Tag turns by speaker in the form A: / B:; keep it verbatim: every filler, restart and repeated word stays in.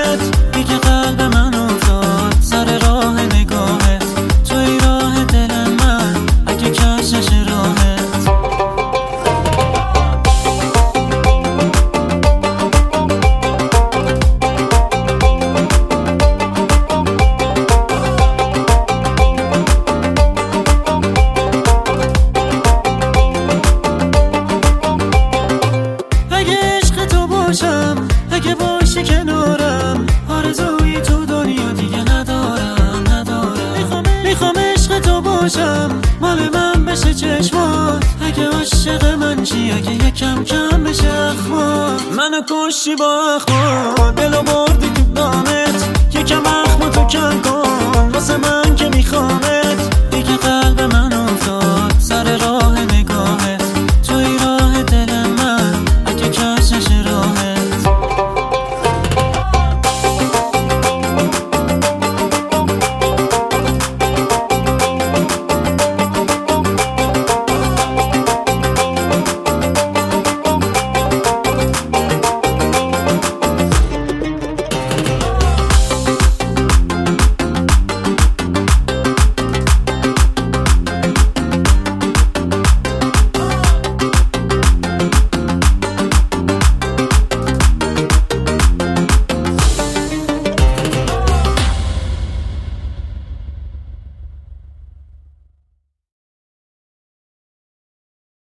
A: نگاهت دیگه قلب من افتاد سر راه نگاهت، توی راه دل من اگه کشش راهت. اگه باشی کنارم آرزوی تو دنیا دیگه ندارم ندارم میخوام میخوام عشق تو باشم، مال من بشه چشمات. اگه عاشق من چی، اگه یکم کم بشه اخمات. منو کشی با اخمات، دلو برد